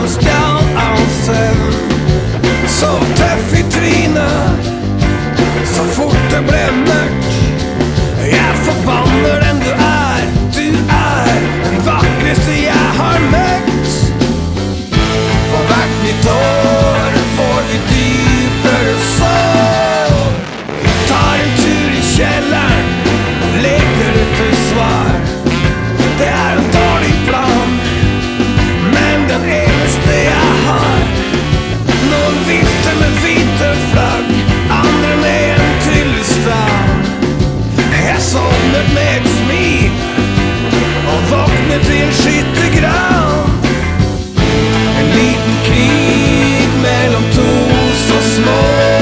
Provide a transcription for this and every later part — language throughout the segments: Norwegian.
han stjal all søvn. Så tøff i trynet, så fort det ble mørkt. Jeg forbanner den du er, den vakreste jeg har møtt. For hvert nytt år får vi dypere sår. Tar en tur i kjelleren, leker etter svar. Det er en dårlig plan, men den eneste jeg har. Noen vifter med hvite flagg, andre med en tryllestav. Jeg sovnet med et smil og våknet i en skyttergrav. En liten krig mellom to så små.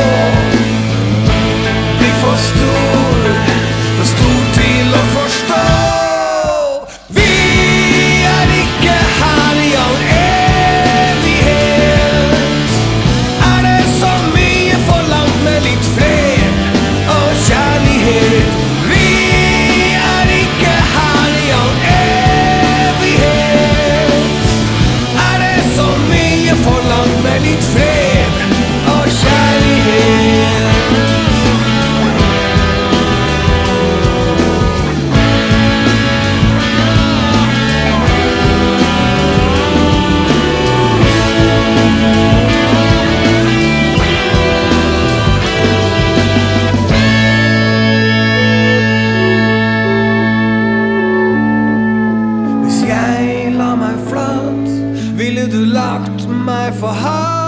Blir for stor til å forstå. Vi er ikke her i all evighet. Er det så mye forlangt med litt fred og kjærlighet? Vi er ikke her i all evighet. Er det så mye forlangt med litt fred og kjærlighet? Hvis jeg la meg flat, ville du lagt meg for hat.